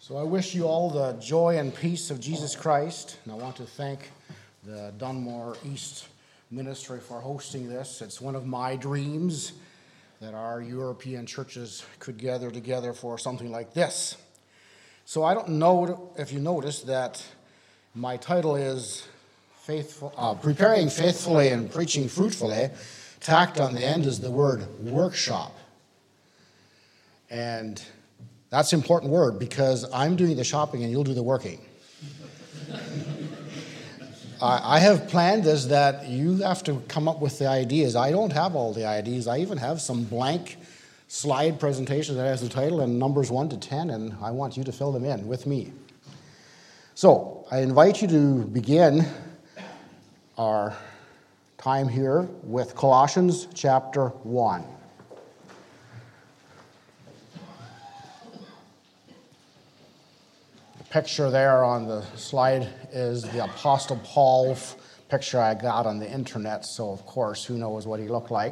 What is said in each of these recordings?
So I wish you all the joy and peace of Jesus Christ, and I want to thank the Dunmore East Ministry for hosting this. It's one of my dreams that our European churches could gather together for something like this. So I don't know if you noticed that my title is Preparing Faithfully and Preaching Fruitfully. Tacked on the end is the word workshop. And that's an important word because I'm doing the shopping and you'll do the working. I have planned this that you have to come up with the ideas. I don't have all the ideas. I even have some blank slide presentations that has the title and numbers 1 to 10, and I want you to fill them in with me. So I invite you to begin our time here with Colossians chapter 1. Picture there on the slide is the Apostle Paul picture I got on the internet, so of course, who knows what he looked like.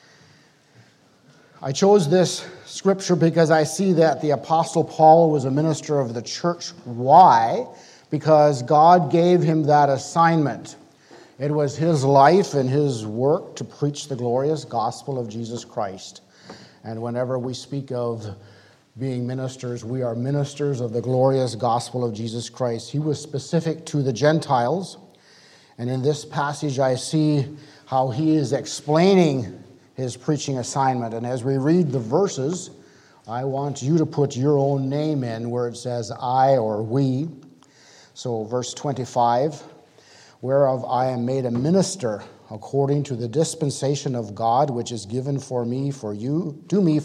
I chose this scripture because I see that the Apostle Paul was a minister of the church. Why? Because God gave him that assignment. It was his life and his work to preach the glorious gospel of Jesus Christ. And whenever we speak of being ministers, we are ministers of the glorious gospel of Jesus Christ. He was specific to the Gentiles, and in this passage I see how he is explaining his preaching assignment. And as we read the verses, I want you to put your own name in where it says I or we. So verse 25, whereof I am made a minister according to the dispensation of God, which is given for me, for you,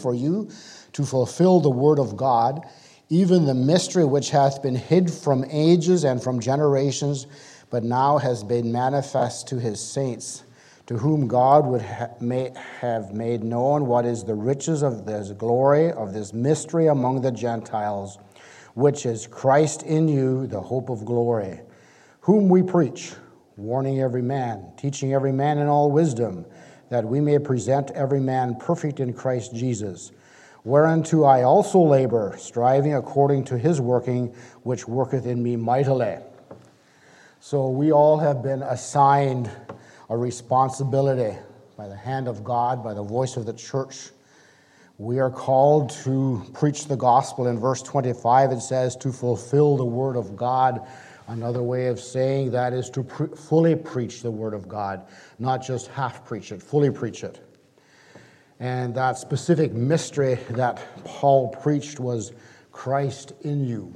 to fulfill the word of God, even the mystery which hath been hid from ages and from generations, but now has been manifest to his saints, to whom God would have made known what is the riches of this glory of this mystery among the Gentiles, which is Christ in you, the hope of glory, whom we preach, warning every man, teaching every man in all wisdom, that we may present every man perfect in Christ Jesus. Whereunto I also labor, striving according to his working, which worketh in me mightily. So we all have been assigned a responsibility by the hand of God, by the voice of the church. We are called to preach the gospel. In verse 25 it says to fulfill the word of God. Another way of saying that is to fully preach the word of God, not just half preach it, fully preach it. And that specific mystery that Paul preached was Christ in you.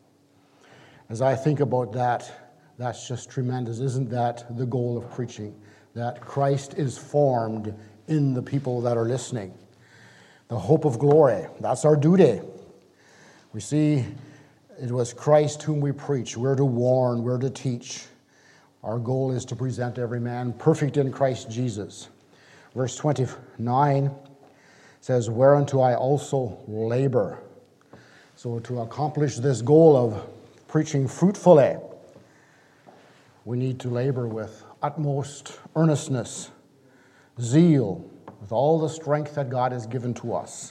As I think about that, that's just tremendous. Isn't that the goal of preaching? That Christ is formed in the people that are listening. The hope of glory, that's our duty. We see it was Christ whom we preach. We're to warn, we're to teach. Our goal is to present every man perfect in Christ Jesus. Verse 29 says, whereunto I also labor. So to accomplish this goal of preaching fruitfully, we need to labor with utmost earnestness, zeal, with all the strength that God has given to us.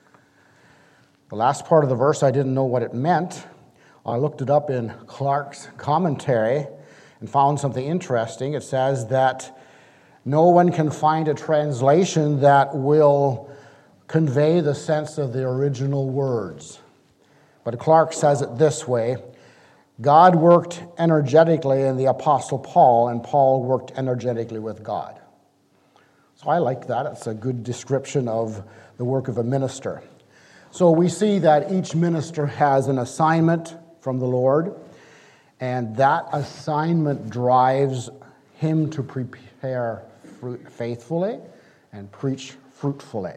The last part of the verse, I didn't know what it meant. I looked it up in Clark's commentary and found something interesting. It says that no one can find a translation that will convey the sense of the original words. But Clark says it this way: God worked energetically in the Apostle Paul, and Paul worked energetically with God. So I like that. It's a good description of the work of a minister. So we see that each minister has an assignment from the Lord, and that assignment drives him to prepare faithfully and preach fruitfully.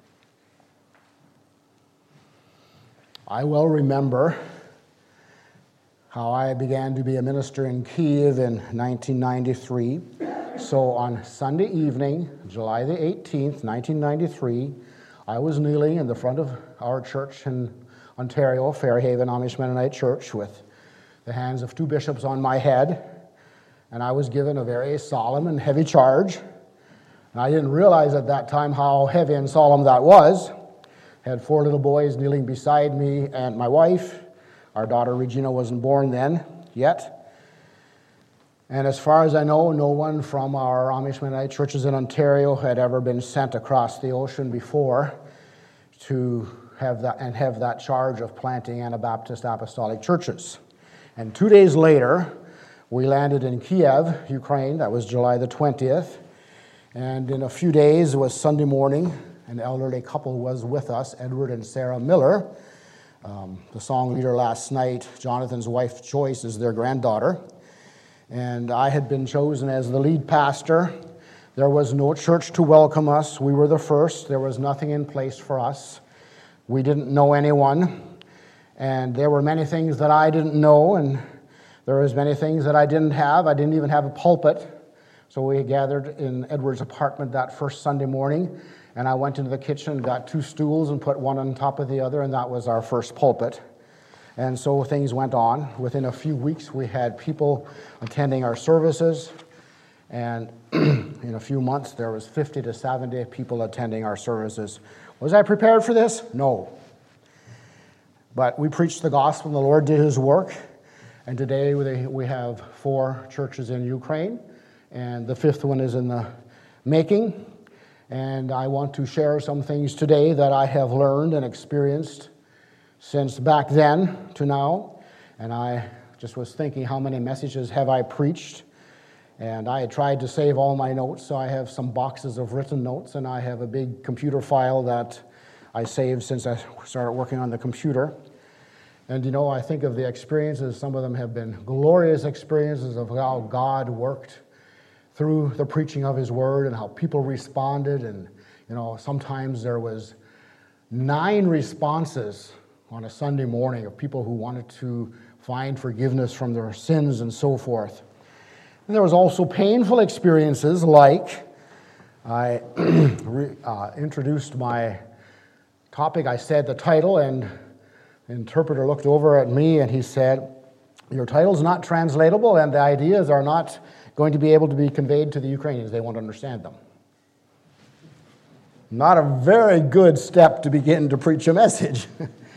I well remember how I began to be a minister in Kiev in 1993. So on Sunday evening, July the 18th, 1993, I was kneeling in the front of our church in Ontario, Fairhaven Amish Mennonite Church, with the hands of two bishops on my head, and I was given a very solemn and heavy charge. And I didn't realize at that time how heavy and solemn that was. I had 4 little boys kneeling beside me and my wife. Our daughter Regina wasn't born then yet. And as far as I know, no one from our Amish Mennonite churches in Ontario had ever been sent across the ocean before to have that charge of planting Anabaptist apostolic churches. And 2 days later, we landed in Kiev, Ukraine. That was July the 20th. And in a few days, it was Sunday morning. An elderly couple was with us, Edward and Sarah Miller. The song leader last night, Jonathan's wife Joyce, is their granddaughter. And I had been chosen as the lead pastor. There was no church to welcome us. We were the first. There was nothing in place for us. We didn't know anyone. And there were many things that I didn't know, and there was many things that I didn't have. I didn't even have a pulpit. So we gathered in Edward's apartment that first Sunday morning, and I went into the kitchen and got 2 stools and put one on top of the other, and that was our first pulpit. And so things went on. Within a few weeks, we had people attending our services, and in a few months, there was 50 to 70 people attending our services. Was I prepared for this? No. But we preached the gospel, and the Lord did His work. And today we have 4 churches in Ukraine, and the 5th one is in the making. And I want to share some things today that I have learned and experienced since back then to now. And I just was thinking, how many messages have I preached? And I had tried to save all my notes, so I have some boxes of written notes, and I have a big computer file that I saved since I started working on the computer. And I think of the experiences, some of them have been glorious experiences of how God worked through the preaching of His Word and how people responded. And, sometimes there was 9 responses on a Sunday morning of people who wanted to find forgiveness from their sins and so forth. And there was also painful experiences, like I introduced my topic. I said the title, and the interpreter looked over at me and he said, "Your title's not translatable, and the ideas are not going to be able to be conveyed to the Ukrainians. They won't understand them." Not a very good step to begin to preach a message.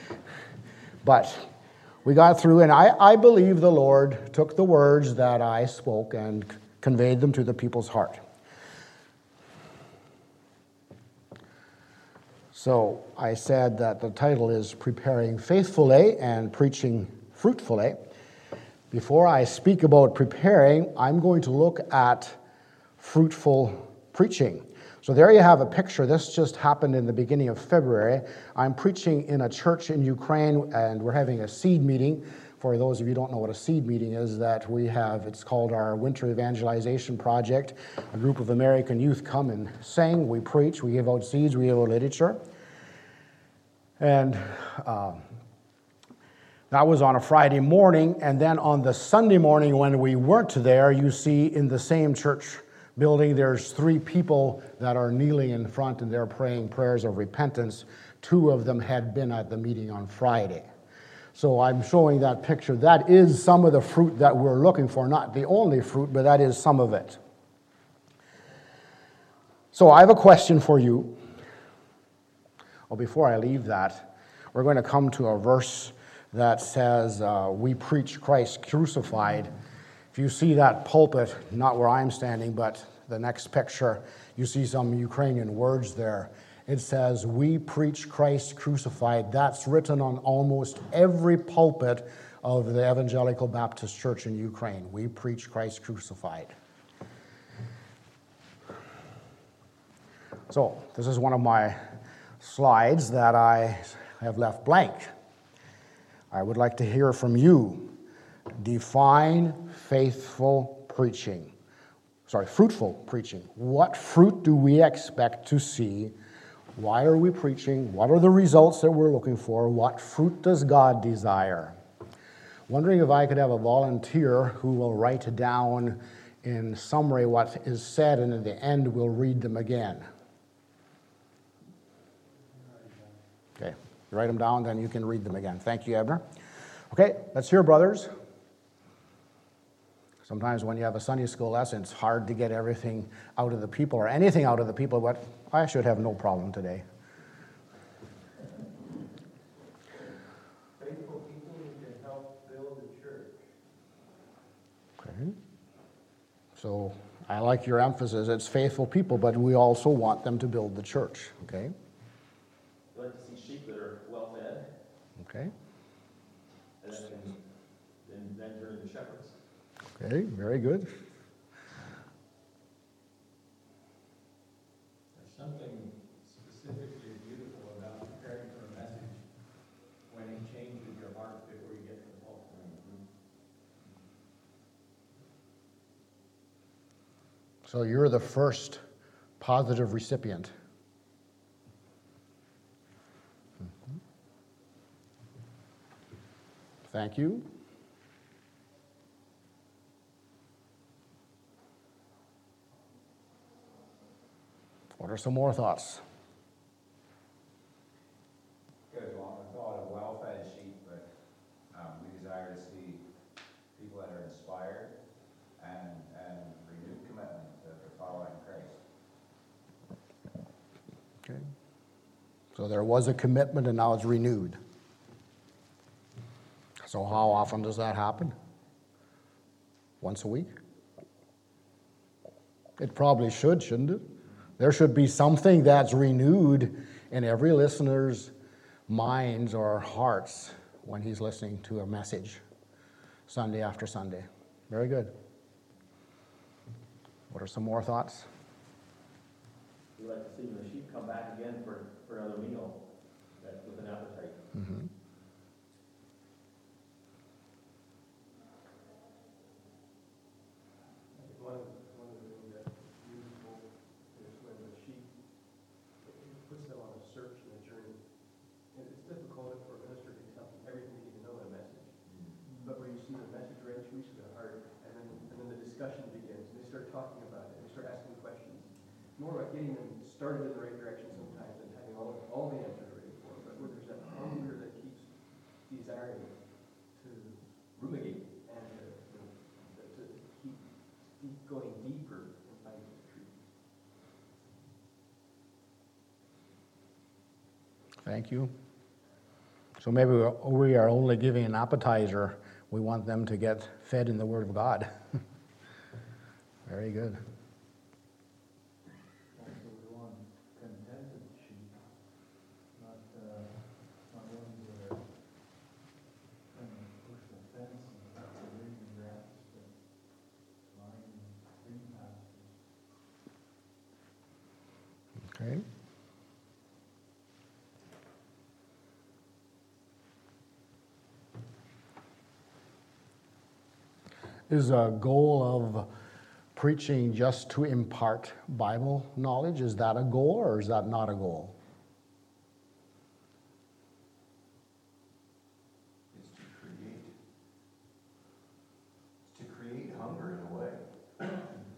But we got through, and I believe the Lord took the words that I spoke and conveyed them to the people's heart. So I said that the title is Preparing Faithfully and Preaching Fruitfully. Before I speak about preparing, I'm going to look at fruitful preaching. So there you have a picture. This just happened in the beginning of February. I'm preaching in a church in Ukraine, and we're having a seed meeting. For those of you who don't know what a seed meeting is, that we have, it's called our Winter Evangelization Project. A group of American youth come and sing, we preach, we give out seeds, we give out literature. And that was on a Friday morning, and then on the Sunday morning when we weren't there, you see in the same church building, there's 3 people that are kneeling in front, and they're praying prayers of repentance. 2 of them had been at the meeting on Friday. So I'm showing that picture. That is some of the fruit that we're looking for. Not the only fruit, but that is some of it. So I have a question for you. Well, before I leave that, we're going to come to a verse that says, we preach Christ crucified. If you see that pulpit, not where I'm standing, but the next picture, you see some Ukrainian words there. It says, we preach Christ crucified. That's written on almost every pulpit of the Evangelical Baptist Church in Ukraine. We preach Christ crucified. So, this is one of my slides that I have left blank. I would like to hear from you. Define fruitful preaching. What fruit do we expect to see? Why are we preaching? What are the results that we're looking for? What fruit does God desire? Wondering if I could have a volunteer who will write down in summary what is said, and at the end we'll read them again. Okay, you write them down, then you can read them again. Thank you, Ebner. Okay, let's hear, brothers. Sometimes when you have a Sunday school lesson, it's hard to get everything out of the people, or anything out of the people, but I should have no problem today. Faithful people who can help Okay. So I like your emphasis. It's faithful people, but we also want them to build the church. Okay. We like to see sheep that are well fed, Okay. and then turn into shepherds. Okay. Very good. There's something specifically beautiful about preparing for a message when it changes your heart before you get to the pulpit. So you're the first positive recipient. Thank you. What are some more thoughts? Goes along with the thought of well-fed sheep, but we desire to see people that are inspired and renewed commitment to following Christ. Okay. So there was a commitment and now it's renewed. So how often does that happen? Once a week? It probably should, shouldn't it? There should be something that's renewed in every listener's minds or hearts when he's listening to a message Sunday after Sunday. Very good. What are some more thoughts? We like to see the sheep come back again for another meal with an appetite. Mm-hmm. One of the things that's beautiful is when the sheep, it puts them on a search and a journey. And it's difficult for a minister to tell them everything they need to know in a message. But where you see the message right reach their heart, and then the discussion begins, and they start talking about it, and they start asking questions. More about getting them started in the right direction sometimes and having all the answers ready for them, but where there's that hunger that keeps desiring to Rumigate. and to keep going deeper in finding the truth. Thank you. So maybe we are only giving an appetizer. We want them to get fed in the Word of God. Very good. Also, we want contented sheep, not ones that are trying to push the fence and have the green grass, but lying in green pastures. Okay. Is a goal of preaching just to impart Bible knowledge? Is that a goal or is that not a goal? It's to create hunger in a way.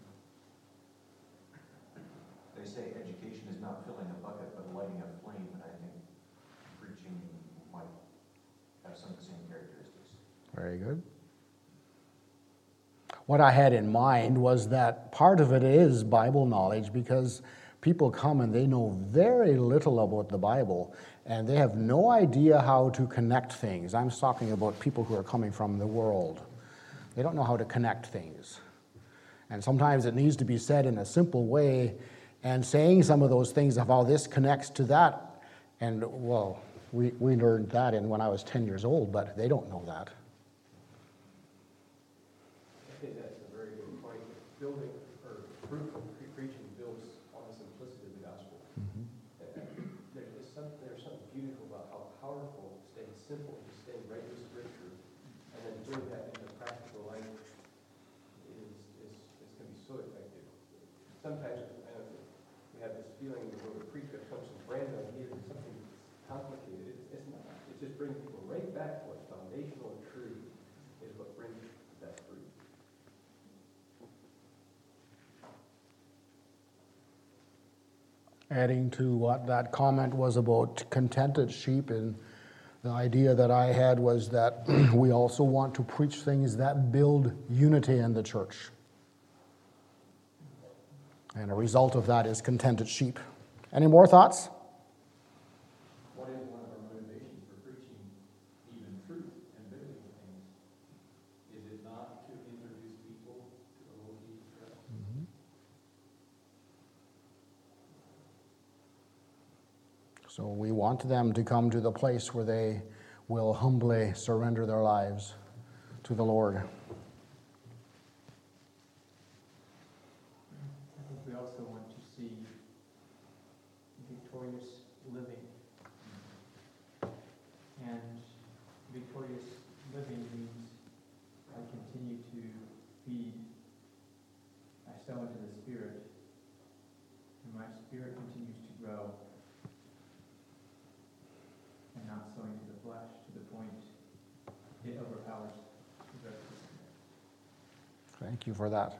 They say education is not filling a bucket but lighting a flame, and I think preaching might have some of the same characteristics. Very good. What I had in mind was that part of it is Bible knowledge because people come and they know very little about the Bible and they have no idea how to connect things. I'm talking about people who are coming from the world. They don't know how to connect things. And sometimes it needs to be said in a simple way, and saying some of those things of how this connects to that. And, well, we learned that when I was 10 years old, but they don't know that. I think that's a very good point. Building or fruitful preaching builds on the simplicity of the gospel. Mm-hmm. There's something beautiful about how powerful staying simple, just staying right with Scripture, and then doing that in the practical life is can be so effective. Sometimes we have this feeling that when we preach, there comes some brand new idea, something complicated. It's not. It's just bringing people right back to what's foundational and true is what brings the best fruit. Adding to what that comment was about contented sheep, and the idea that I had was that we also want to preach things that build unity in the church. And a result of that is contented sheep. Any more thoughts? What is one of our motivations for preaching even truth and biblical things? Is it not to introduce people So we want them to come to the place where they will humbly surrender their lives to the Lord. I think we also want to see victorious living. And victorious living means I continue to feed, I sow into the Spirit, and my spirit continues to grow, and not sowing to the flesh to the point it overpowers the rest of the spirit. Thank you for that.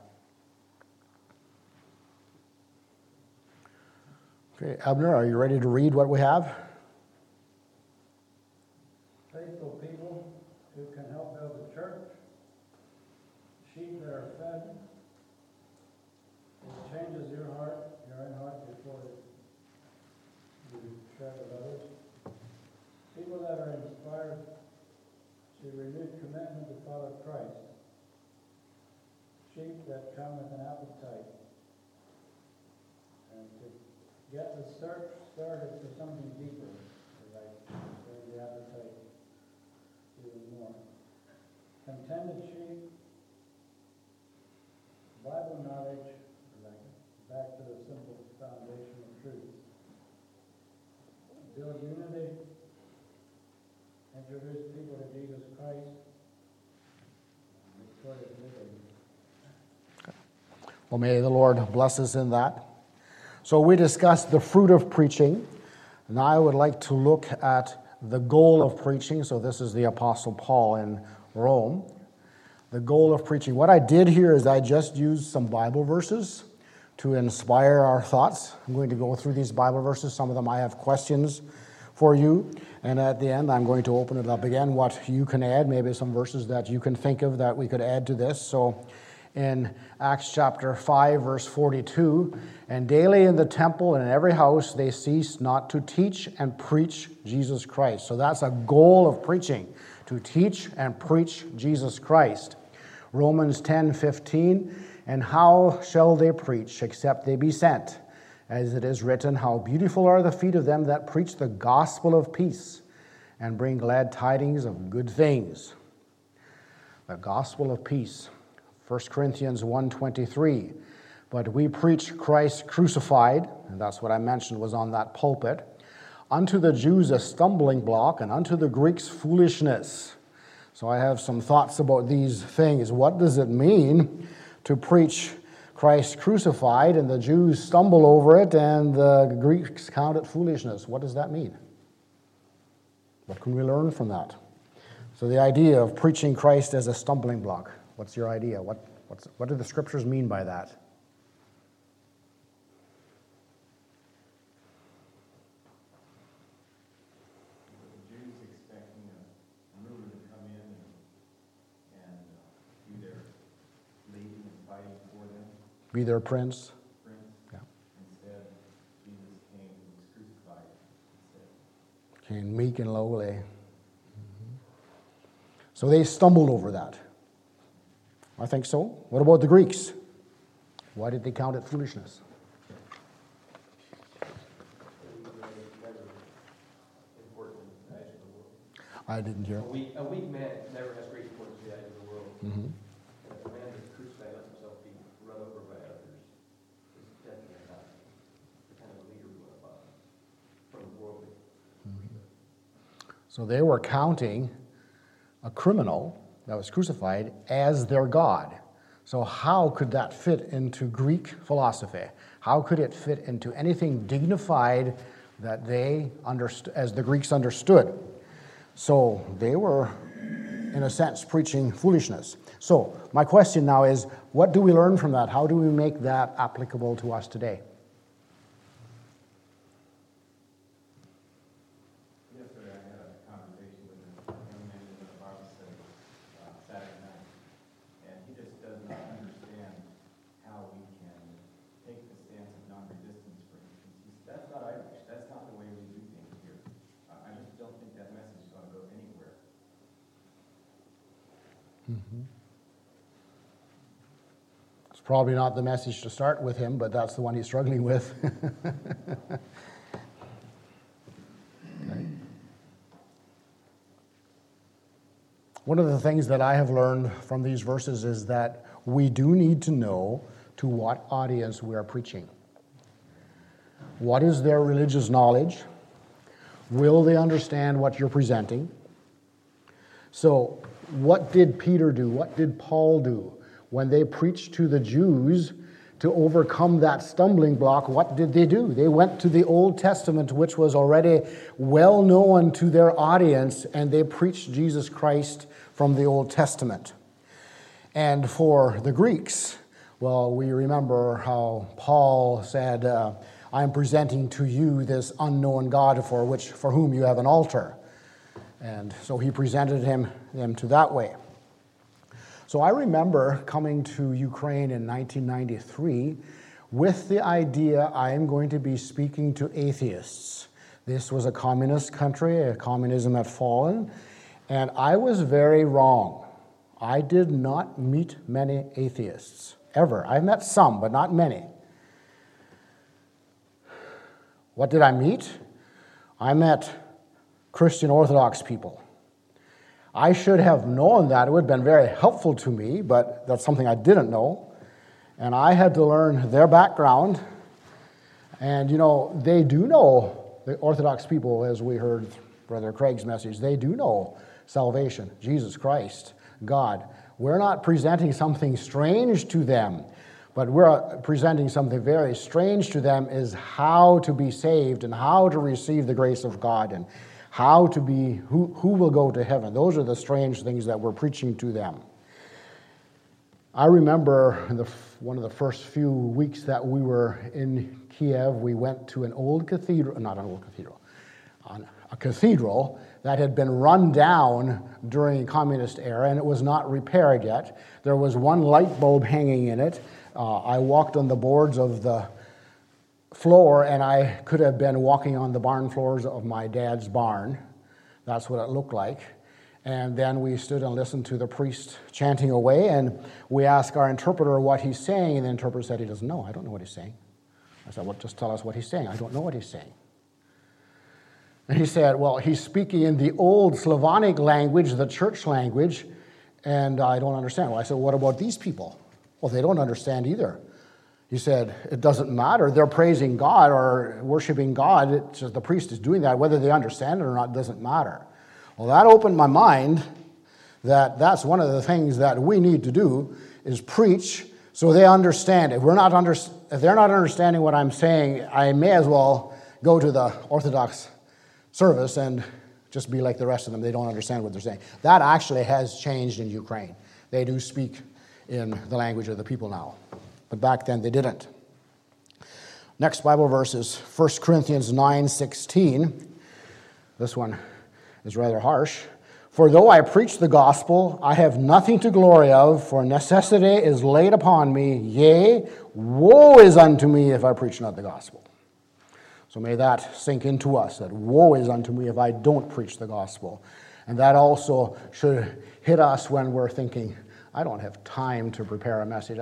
Okay, Abner, are you ready to read what we have? Faithful people who can help build the church, sheep that are fed. It changes your heart, your own heart, before you share with others. People that are inspired to renewed commitment to follow Christ. Sheep that come with an appetite. And to get the search started for something deeper, like the appetite even more. Contented sheep, Bible knowledge, like back to the simple foundation of truth. Build unity, introduce people to Jesus Christ, victorious living. Well, may the Lord bless us in that. So we discussed the fruit of preaching. Now I would like to look at the goal of preaching. So this is the Apostle Paul in Rome. The goal of preaching. What I did here is I just used some Bible verses to inspire our thoughts. I'm going to go through these Bible verses. Some of them I have questions for you. And at the end, I'm going to open it up again, what you can add, maybe some verses that you can think of that we could add to this. So in Acts chapter 5, verse 42, and daily in the temple and in every house they ceased not to teach and preach Jesus Christ. So that's a goal of preaching, to teach and preach Jesus Christ. Romans 10:15, and how shall they preach except they be sent? As it is written, how beautiful are the feet of them that preach the gospel of peace and bring glad tidings of good things. The gospel of peace. 1 Corinthians 1:23, but we preach Christ crucified, and that's what I mentioned was on that pulpit, unto the Jews a stumbling block, and unto the Greeks foolishness. So I have some thoughts about these things. What does it mean to preach Christ crucified, and the Jews stumble over it, and the Greeks count it foolishness? What does that mean? What can we learn from that? So the idea of preaching Christ as a stumbling block. What's your idea? What do the scriptures mean by that? The Jews expecting a ruler to come in and do their leading and fighting for them. Be their prince? Yeah. Instead, Jesus came and was crucified instead. Came meek and lowly. So they stumbled over that. I think so. What about the Greeks? Why did they count it foolishness? I didn't hear. A weak man never has great importance to the eyes of the world. Mm-hmm. And if a man is crucified, lets himself be run over by others, is definitely not the kind of a leader we want to follow from the worldly. So they were counting a criminal that was crucified as their God. So how could that fit into Greek philosophy? How could it fit into anything dignified that they understood, as the Greeks understood? So they were, in a sense, preaching foolishness. So my question now is, what do we learn from that? How do we make that applicable to us today? Yesterday, I had a conversation with a young man in a Bible study Saturday night, and he just does not understand how we can take the stance of non-resistance, for instance. He said, that's not Irish. That's not the way we do things here. I just don't think that message is going to go anywhere. Mm-hmm. It's probably not the message to start with him, but that's the one he's struggling with. One of the things that I have learned from these verses is that we do need to know to what audience we are preaching. What is their religious knowledge? Will they understand what you're presenting? So, what did Peter do? What did Paul do? When they preached to the Jews to overcome that stumbling block, what did they do? They went to the Old Testament, which was already well known to their audience, and they preached Jesus Christ from the Old Testament. And for the Greeks, well, we remember how Paul said, I am presenting to you this unknown God for whom you have an altar. And so he presented them to that way. So I remember coming to Ukraine in 1993 with the idea I am going to be speaking to atheists. This was a communist country, communism had fallen, and I was very wrong. I did not meet many atheists, ever. I've met some, but not many. What did I meet? I met Christian Orthodox people. I should have known that. It would have been very helpful to me, but that's something I didn't know. And I had to learn their background. And, they do know, the Orthodox people, as we heard Brother Craig's message, they do know salvation, Jesus Christ, God. We're not presenting something strange to them, but we're presenting something very strange to them is how to be saved and how to receive the grace of God and how to be, who will go to heaven. Those are the strange things that we're preaching to them. I remember in one of the first few weeks that we were in Kiev, we went to an old cathedral, not an old cathedral, a cathedral that had been run down during the communist era, and it was not repaired yet. There was one light bulb hanging in it. I walked on the boards of the floor, and I could have been walking on the barn floors of my dad's barn. That's what it looked like. And then we stood and listened to the priest chanting away, and we asked our interpreter what he's saying, and the interpreter said he doesn't know. I don't know what he's saying. I said, well, just tell us what he's saying. I don't know what he's saying. And he said, well, he's speaking in the old Slavonic language, the church language, and I don't understand. Well, I said, what about these people? Well, they don't understand either. He said, it doesn't matter. They're praising God or worshiping God. It's just the priest is doing that. Whether they understand it or not doesn't matter. Well, that opened my mind that that's one of the things that we need to do is preach so they understand. If they're not understanding what I'm saying, I may as well go to the Orthodox service and just be like the rest of them. They don't understand what they're saying. That actually has changed in Ukraine. They do speak in the language of the people now. But back then they didn't. Next Bible verse is 1 Corinthians 9:16. This one is rather harsh. For though I preach the gospel, I have nothing to glory of, for necessity is laid upon me. Yea, woe is unto me if I preach not the gospel. So may that sink into us, that woe is unto me if I don't preach the gospel. And that also should hit us when we're thinking, I don't have time to prepare a message.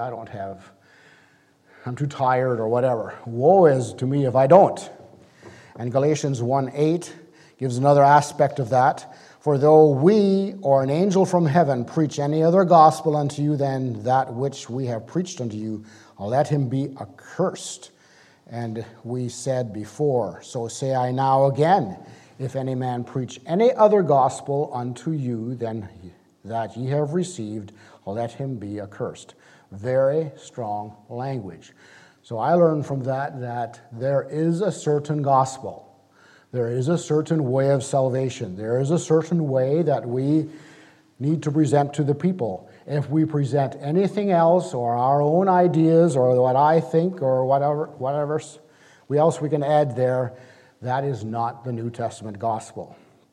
I'm too tired or whatever. Woe is to me if I don't. And Galatians 1:8 gives another aspect of that. For though we or an angel from heaven preach any other gospel unto you than that which we have preached unto you, let him be accursed. And we said before, so say I now again, if any man preach any other gospel unto you than that ye have received, let him be accursed. Very strong language. So I learned from that there is a certain gospel. There is a certain way of salvation. There is a certain way that we need to present to the people. If we present anything else or our own ideas or what I think or whatever else we can add there, that is not the New Testament gospel.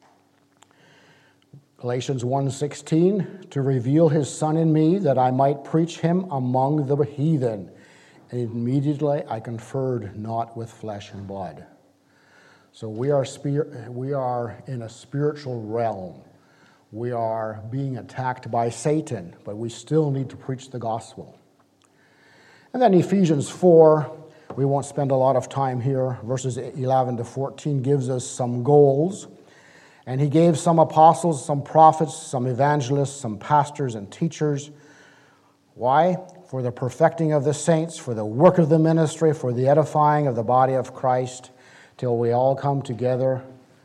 Galatians 1:16, to reveal his Son in me, that I might preach him among the heathen. And immediately I conferred not with flesh and blood. So we are in a spiritual realm. We are being attacked by Satan, but we still need to preach the gospel. And then Ephesians 4, we won't spend a lot of time here. Verses 11 to 14 gives us some goals. And he gave some apostles, some prophets, some evangelists, some pastors and teachers. Why? For the perfecting of the saints, for the work of the ministry, for the edifying of the body of Christ, till we all come together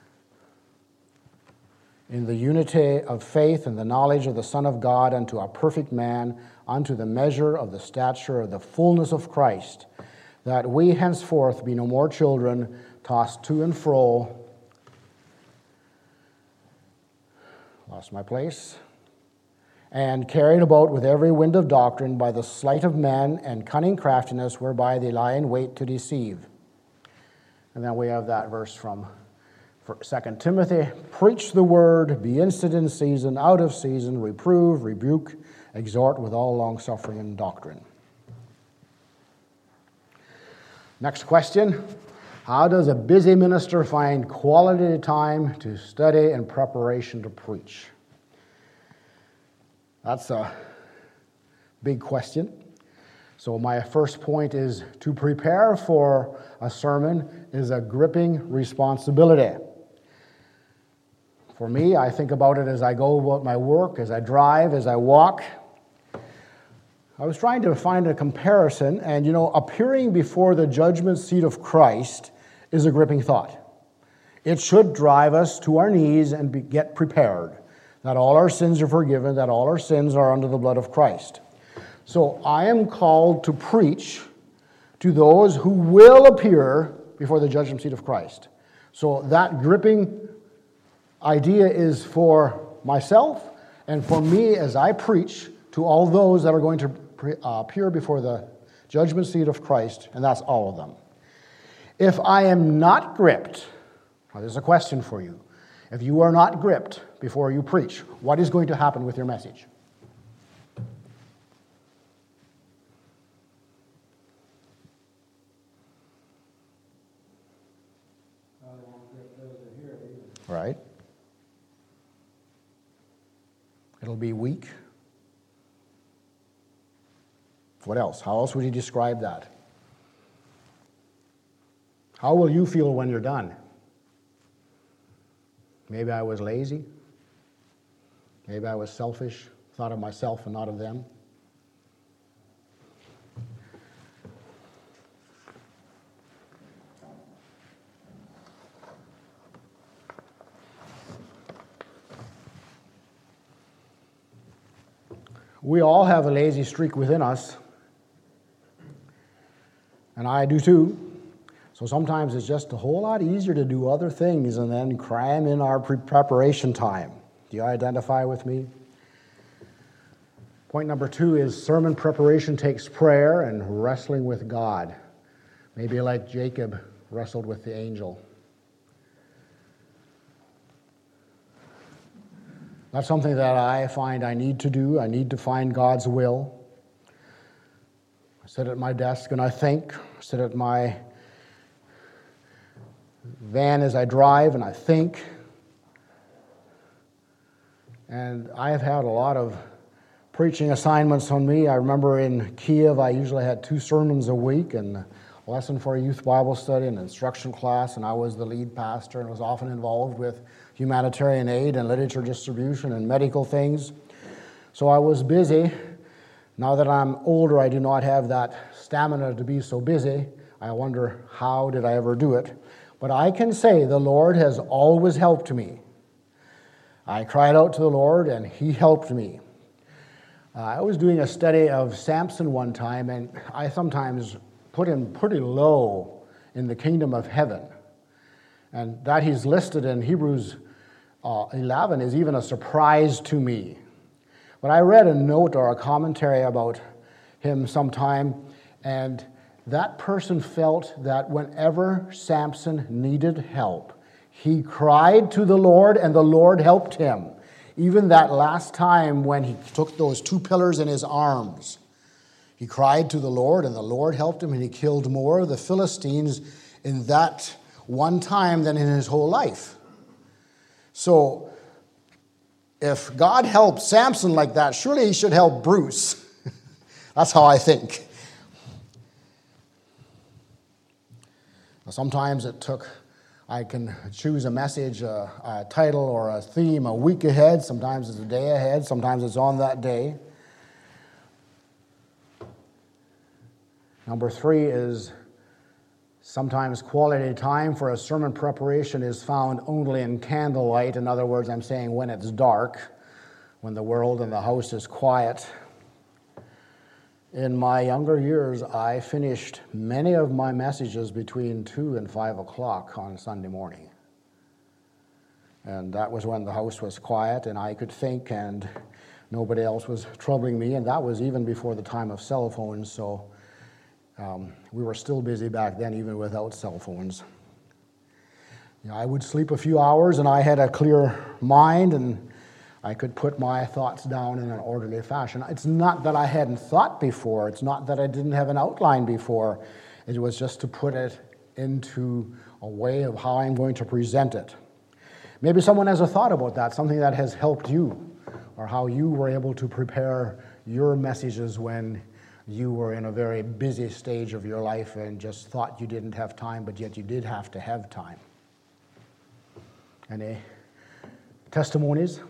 in the unity of faith and the knowledge of the Son of God, unto a perfect man, unto the measure of the stature of the fullness of Christ, that we henceforth be no more children, tossed to and fro. Lost my place. And carried about with every wind of doctrine by the sleight of men and cunning craftiness, whereby they lie in wait to deceive. And then we have that verse from 2 Timothy. Preach the word, be instant in season, out of season, reprove, rebuke, exhort with all longsuffering and doctrine. Next question. How does a busy minister find quality time to study and preparation to preach? That's a big question. So my first point is to prepare for a sermon is a gripping responsibility. For me, I think about it as I go about my work, as I drive, as I walk. I was trying to find a comparison, and appearing before the judgment seat of Christ is a gripping thought. It should drive us to our knees and get prepared, that all our sins are forgiven, that all our sins are under the blood of Christ. So I am called to preach to those who will appear before the judgment seat of Christ. So that gripping idea is for myself and for me as I preach to all those that are going to appear before the judgment seat of Christ, and that's all of them. If I am not gripped, now there's a question for you. If you are not gripped before you preach, what is going to happen with your message? Right? It'll be weak. What else? How else would you describe that? How will you feel when you're done? Maybe I was lazy. Maybe I was selfish, thought of myself and not of them. We all have a lazy streak within us, and I do too. So sometimes it's just a whole lot easier to do other things and then cram in our preparation time. Do you identify with me? Point number 2 is sermon preparation takes prayer and wrestling with God. Maybe like Jacob wrestled with the angel. That's something that I find I need to do. I need to find God's will. I sit at my desk and I think. I sit at my van as I drive and I think. And I have had a lot of preaching assignments on me. I remember in Kiev I usually had 2 sermons a week and a lesson for a youth Bible study and instruction class, and I was the lead pastor and was often involved with humanitarian aid and literature distribution and medical things. So I was busy. Now that I'm older, I do not have that stamina to be so busy. I wonder, how did I ever do it? But I can say the Lord has always helped me. I cried out to the Lord, and He helped me. I was doing a study of Samson one time, and I sometimes put him pretty low in the kingdom of heaven. And that he's listed in Hebrews 11 is even a surprise to me. But I read a note or a commentary about him sometime, and that person felt that whenever Samson needed help, he cried to the Lord, and the Lord helped him. Even that last time when he took those 2 pillars in his arms, he cried to the Lord, and the Lord helped him, and he killed more of the Philistines in that one time than in his whole life. So, if God helped Samson like that, surely He should help Bruce. That's how I think. Sometimes it took I can choose a message, a title, or a theme a week ahead. Sometimes it's a day ahead. Sometimes it's on that day. Number 3 is sometimes quality time for a sermon preparation is found only in candlelight. In other words, I'm saying when it's dark, when the world and the house is quiet. In my younger years, I finished many of my messages between 2 and 5 o'clock on Sunday morning. And that was when the house was quiet and I could think and nobody else was troubling me. And that was even before the time of cell phones, so we were still busy back then, even without cell phones. I would sleep a few hours and I had a clear mind and I could put my thoughts down in an orderly fashion. It's not that I hadn't thought before. It's not that I didn't have an outline before. It was just to put it into a way of how I'm going to present it. Maybe someone has a thought about that, something that has helped you, or how you were able to prepare your messages when you were in a very busy stage of your life and just thought you didn't have time, but yet you did have to have time. Any testimonies?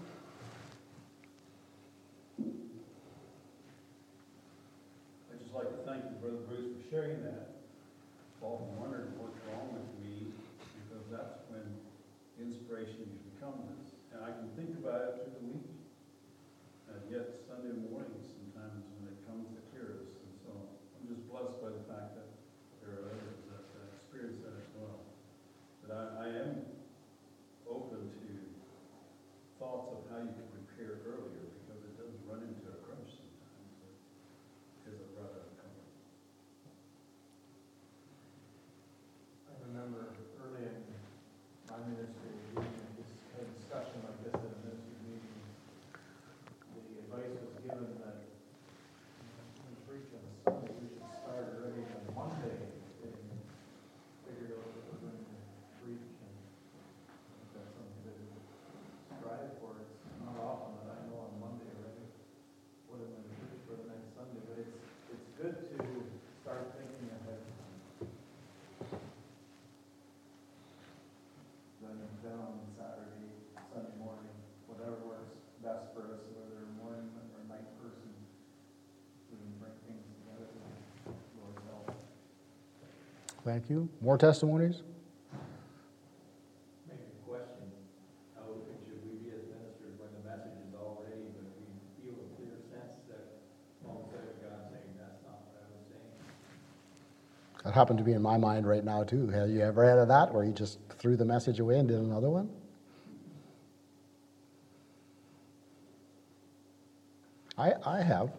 Sharing that, often wondered what's wrong with me, because that's when inspiration usually comes. And I can think about it through the week, and yet Sunday morning sometimes when it comes the clearest. And so I'm just blessed by the fact that there are others that experience that as well. But I am open to thoughts of how you can prepare earlier, because it does run into a crush sometimes. It is a rather uncomfortable. I remember early in my ministry, we had a discussion like this at a ministry meeting. The advice was given that when we preach on Sunday, we should start already on Monday, getting figured out what we're going to preach. And that's something that we strive for. It's not often that I know on Monday already what I'm going to preach for the next Sunday, but it's good to start thinking ahead. Then on Saturday, Sunday morning, whatever works best for us, whether a morning or night person, we can bring things together with Lord's help. Thank you. More testimonies? Maybe a question. How open should we be as ministers when the message is all ready, but we feel a clear sense that all of a sudden God's saying, that's not what I was saying? That happened to be in my mind right now, too. Have you ever had that, where you just threw the message away and did another one? I have.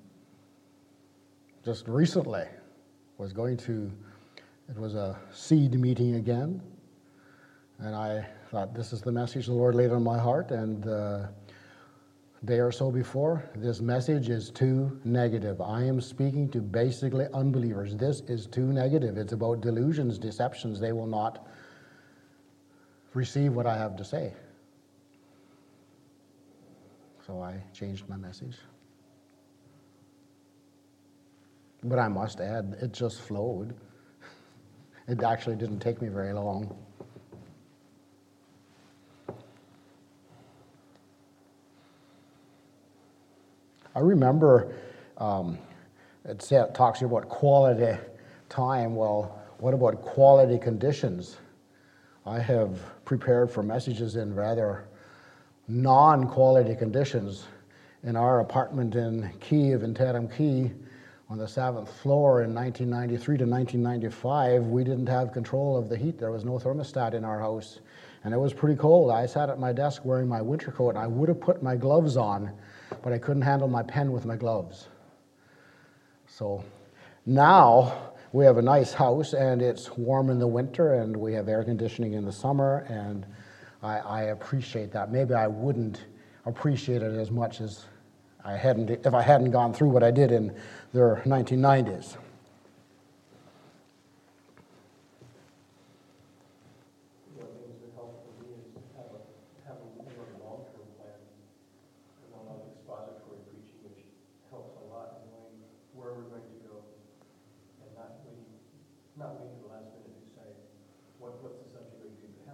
Just recently was going to, it was a seed meeting again, and I thought, this is the message the Lord laid on my heart, and a day or so before, this message is too negative. I am speaking to basically unbelievers. This is too negative. It's about delusions, deceptions. They will not receive what I have to say. So I changed my message. But I must add, it just flowed. It actually didn't take me very long. I remember it talks here about quality time. Well, what about quality conditions? I have prepared for messages in rather non-quality conditions. In our apartment in Kiev, in Tatum Key, on the 7th floor in 1993 to 1995, we didn't have control of the heat. There was no thermostat in our house, and it was pretty cold. I sat at my desk wearing my winter coat, and I would have put my gloves on, but I couldn't handle my pen with my gloves. So now we have a nice house, and it's warm in the winter, and we have air conditioning in the summer, and I appreciate that. Maybe I wouldn't appreciate it as much as if I hadn't gone through what I did in the 1990s. One of the things that helps for me is to have a more long-term plan. And a lot of expository preaching, which helps a lot in knowing where we're going to go, and not waiting at the last minute to say, what's the subject going to be?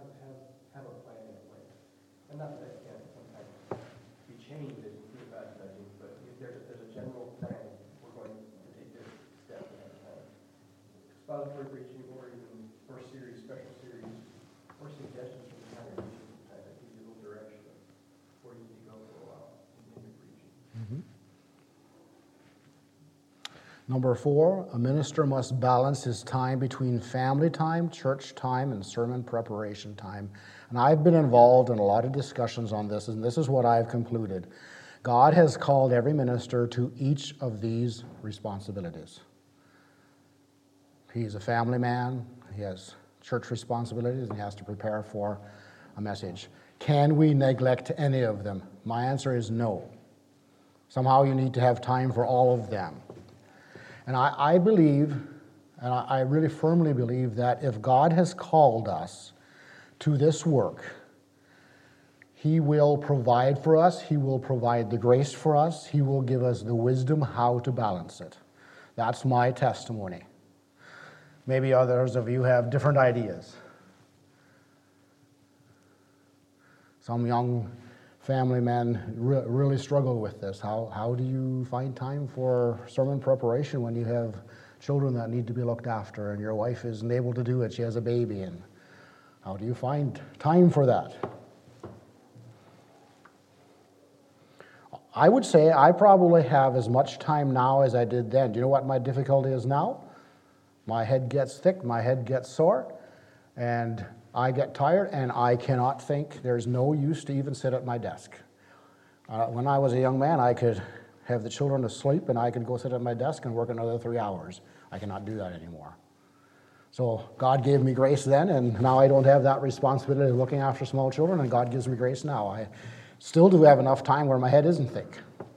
fast nudging, but if there's a general plan, we're going to take this step at a time. Expository preaching, or even first series, special series, or suggestions from the congregation, that gives you a little direction of where you need to go for a while in your preaching. Number 4, a minister must balance his time between family time, church time, and sermon preparation time. And I've been involved in a lot of discussions on this, and this is what I've concluded. God has called every minister to each of these responsibilities. He's a family man, he has church responsibilities, and he has to prepare for a message. Can we neglect any of them? My answer is no. Somehow you need to have time for all of them. And I believe, and I really firmly believe, that if God has called us to this work, He will provide for us, He will provide the grace for us, He will give us the wisdom how to balance it. That's my testimony. Maybe others of you have different ideas. Some young family men really struggle with this. How do you find time for sermon preparation when you have children that need to be looked after and your wife isn't able to do it? She has a baby. And how do you find time for that? I would say I probably have as much time now as I did then. Do you know what my difficulty is now? My head gets thick, my head gets sore, and I get tired, and I cannot think. There's no use to even sit at my desk. When I was a young man, I could have the children asleep, and I could go sit at my desk and work another 3 hours. I cannot do that anymore. So God gave me grace then, and now I don't have that responsibility of looking after small children, and God gives me grace now. I still do have enough time where my head isn't thick.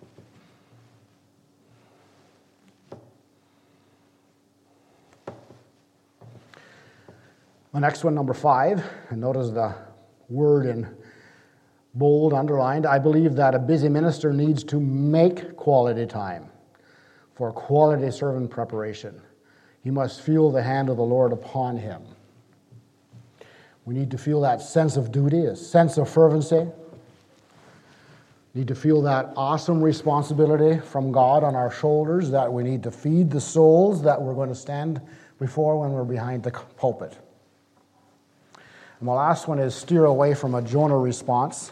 The next one, number 5, and notice the word in bold, underlined. I believe that a busy minister needs to make quality time for quality sermon preparation. He must feel the hand of the Lord upon him. We need to feel that sense of duty, a sense of fervency. Need to feel that awesome responsibility from God on our shoulders, that we need to feed the souls that we're going to stand before when we're behind the pulpit. And my last one is steer away from a Jonah response.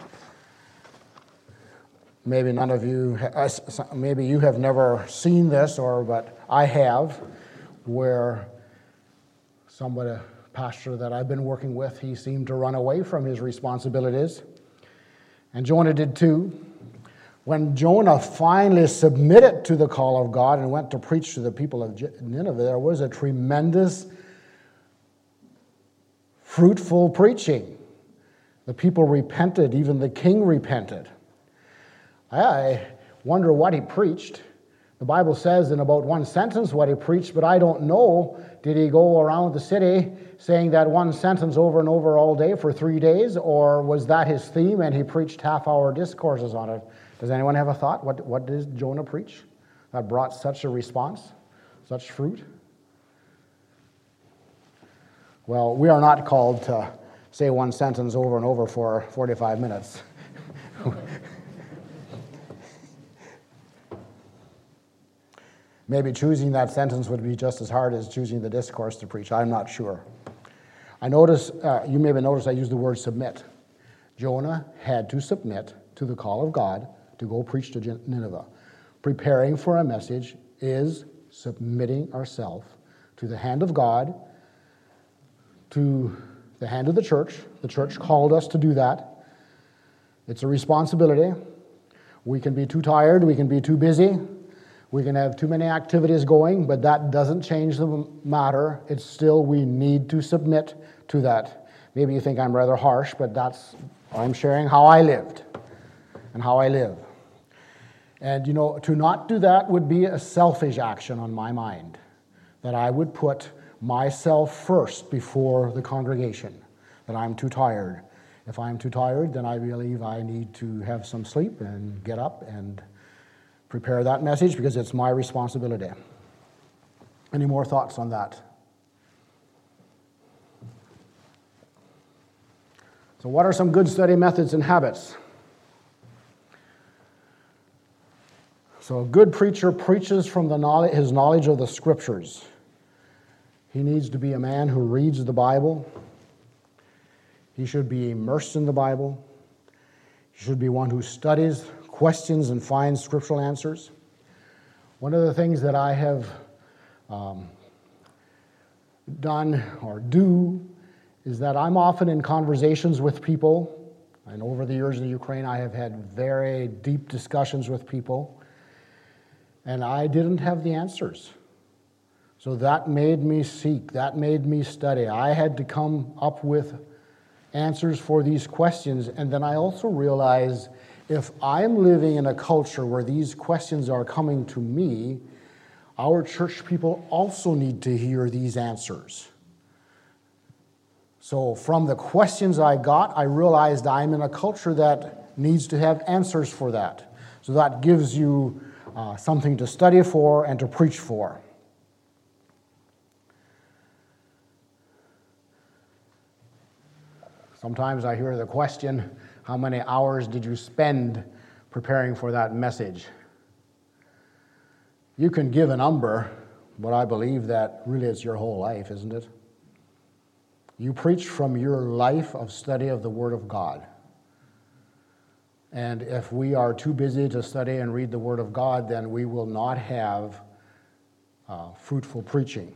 Maybe none of you, maybe you have never seen this, but I have, where somebody, pastor that I've been working with, he seemed to run away from his responsibilities. And Jonah did too. When Jonah finally submitted to the call of God and went to preach to the people of Nineveh, there was a tremendous fruitful preaching. The people repented, even the king repented. I wonder what he preached. The Bible says in about one sentence what he preached, but I don't know. Did he go around the city saying that one sentence over and over all day for 3 days, or was that his theme and he preached half-hour discourses on it? Does anyone have a thought? What did Jonah preach that brought such a response, such fruit? Well, we are not called to say one sentence over and over for 45 minutes. Maybe choosing that sentence would be just as hard as choosing the discourse to preach. I'm not sure. I notice, you maybe notice I use the word submit. Jonah had to submit to the call of God to go preach to Nineveh. Preparing for a message is submitting ourselves to the hand of God, to the hand of the church. The church called us to do that. It's a responsibility. We can be too tired, we can be too busy, we can have too many activities going, but that doesn't change the matter. It's still, we need to submit to that. Maybe you think I'm rather harsh, but I'm sharing how I lived and how I live. And to not do that would be a selfish action on my mind, that I would put myself first before the congregation, that I'm too tired. If I'm too tired, then I believe I need to have some sleep and get up and prepare that message because it's my responsibility. Any more thoughts on that? So what are some good study methods and habits? So a good preacher preaches from his knowledge of the Scriptures. He needs to be a man who reads the Bible. He should be immersed in the Bible. He should be one who studies, questions, and finds scriptural answers. One of the things that I have done or do is that I'm often in conversations with people, and over the years in Ukraine I have had very deep discussions with people, and I didn't have the answers. So that made me seek, that made me study. I had to come up with answers for these questions, and then I also realized if I'm living in a culture where these questions are coming to me, our church people also need to hear these answers. So from the questions I got, I realized I'm in a culture that needs to have answers for that. So that gives you something to study for and to preach for. Sometimes I hear the question, how many hours did you spend preparing for that message? You can give a number, but I believe that really it's your whole life, isn't it? You preach from your life of study of the Word of God. And if we are too busy to study and read the Word of God, then we will not have fruitful preaching.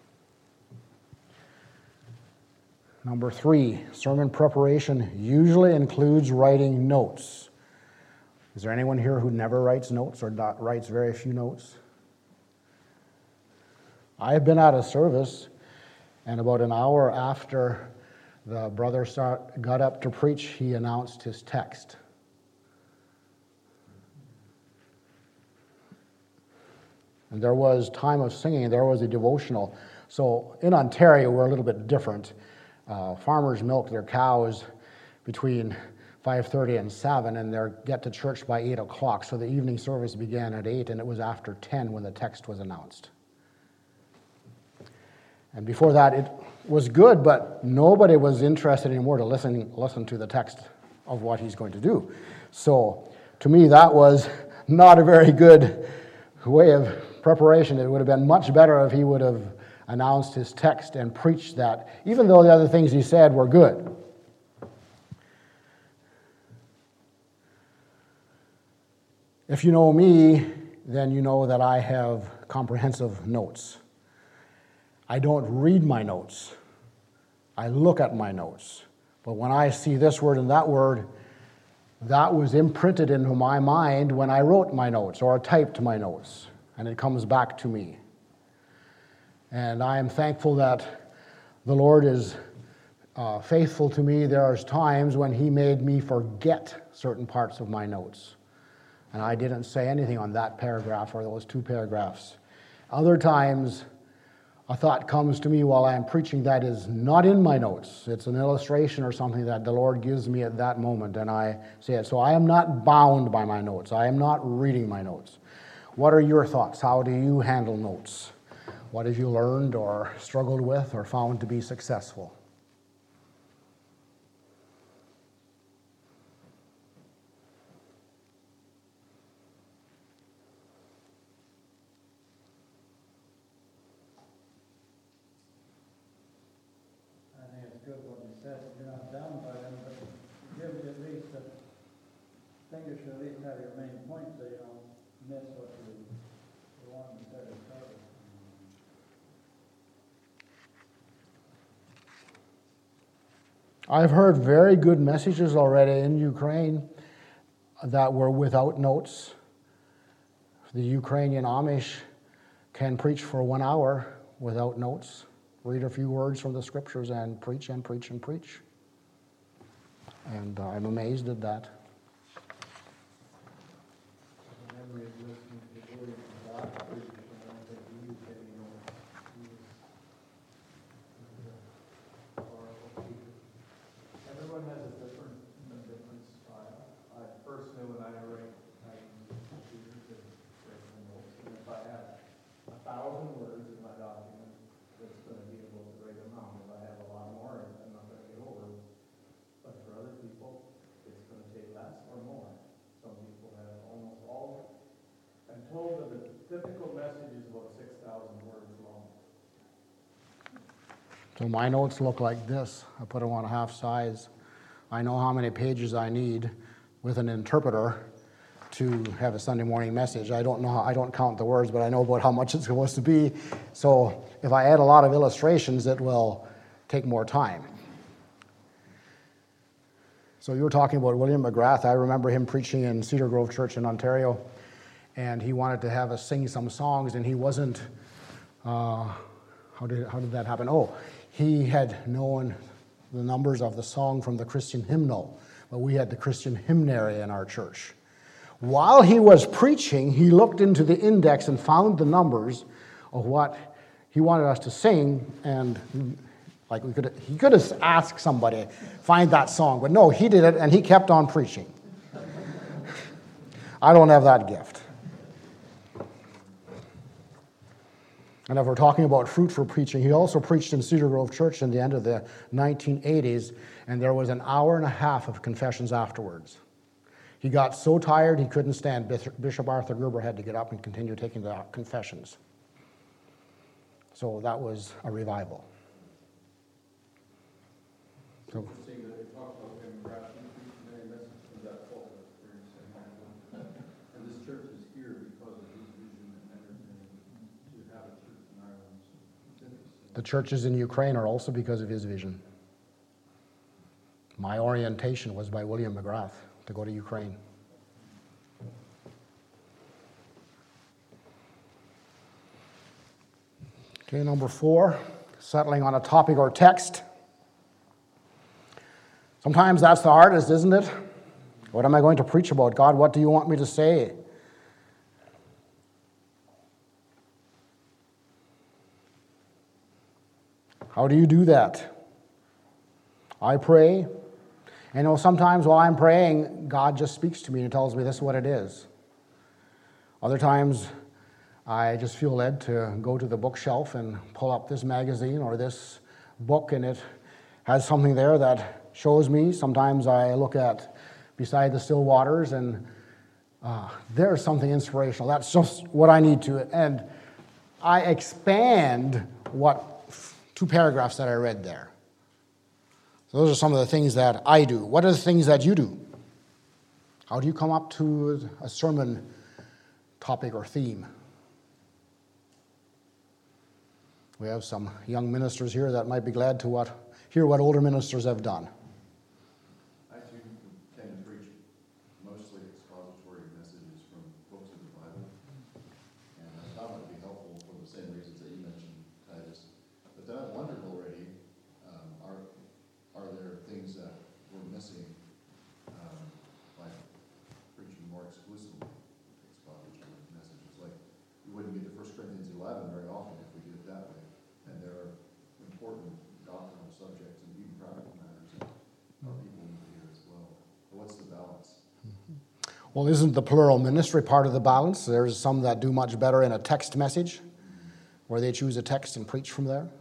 Number 3, sermon preparation usually includes writing notes. Is there anyone here who never writes notes or writes very few notes? I have been at a service, and about an hour after the brother got up to preach, he announced his text. And there was time of singing, there was a devotional. So in Ontario, we're a little bit different. Farmers milk their cows between 5:30 and 7, and they get to church by 8 o'clock. So the evening service began at 8, and it was after 10 when the text was announced. And before that, it was good, but nobody was interested anymore to listen to the text of what he's going to do. So to me, that was not a very good way of preparation. It would have been much better if he would have announced his text and preached that, even though the other things he said were good. If you know me, then you know that I have comprehensive notes. I don't read my notes. I look at my notes. But when I see this word and that word, that was imprinted into my mind when I wrote my notes or typed my notes, and it comes back to me. And I am thankful that the Lord is faithful to me. There are times when He made me forget certain parts of my notes, and I didn't say anything on that paragraph or those 2 paragraphs. Other times, a thought comes to me while I'm preaching that is not in my notes. It's an illustration or something that the Lord gives me at that moment, and I say it. So I am not bound by my notes. I am not reading my notes. What are your thoughts? How do you handle notes? What have you learned or struggled with or found to be successful? I think it's good what you said. You're not bound by them, but give you at least a think you should at least have your main points so you don't miss what you want to say to cover. I've heard very good messages already in Ukraine that were without notes. The Ukrainian Amish can preach for 1 hour without notes, read a few words from the scriptures and preach and preach and preach. And I'm amazed at that. The memory of listening to the word of God, preachers, and I think we use it, powerful teacher. Everyone has a different style. I personally, when I write, I use computers and write my notes. And if I have 1,000 words in my document, it's going to be able to write them down. If I have a lot more, I'm not going to get over it. But for other people, it's going to take about 6,000 words long. So my notes look like this. I put them on half size. I know how many pages I need with an interpreter to have a Sunday morning message. I don't count the words, but I know about how much it's supposed to be. So if I add a lot of illustrations, it will take more time. So you were talking about William McGrath. I remember him preaching in Cedar Grove Church in Ontario, and he wanted to have us sing some songs, and he wasn't, how did that happen? Oh, he had known the numbers of the song from the Christian hymnal, but we had the Christian hymnary in our church. While he was preaching, he looked into the index and found the numbers of what he wanted us to sing, and he could have asked somebody, find that song, but no, he did it, and he kept on preaching. I don't have that gift. And if we're talking about fruit for preaching, he also preached in Cedar Grove Church in the end of the 1980s, and there was an hour and a half of confessions afterwards. He got so tired he couldn't stand. Bishop Arthur Gerber had to get up and continue taking the confessions. So that was a revival. So, interesting that they talk about him crashing many messages from that pulpit where he said, and this church is here because of his vision and everything to have a church in Ireland. So it's interesting. The churches in Ukraine are also because of his vision. My orientation was by William McGrath to go to Ukraine. Okay, number 4, settling on a topic or text. Sometimes that's the hardest, isn't it? What am I going to preach about? God, what do you want me to say? How do you do that? I pray. And sometimes while I'm praying, God just speaks to me and tells me this is what it is. Other times, I just feel led to go to the bookshelf and pull up this magazine or this book, and it has something there that shows me. Sometimes I look at Beside the Still Waters, and there's something inspirational. That's just what I need to. And I expand what 2 paragraphs that I read there. So those are some of the things that I do. What are the things that you do? How do you come up to a sermon topic or theme? We have some young ministers here that might be glad to hear what older ministers have done. I too tend to preach mostly expository messages from books of the Bible, and I thought it would be helpful for the same reasons that you mentioned, Titus. But then I wondered already, are there things that we're missing by preaching more exclusively expository messages? Like, we wouldn't get to 1 Corinthians 11 very often if we did it that way. And there are important doctrinal subjects and even practical matters that our people need to hear as well. But what's the balance? Well, isn't the plural ministry part of the balance? There's some that do much better in a text message, where they choose a text and preach from there.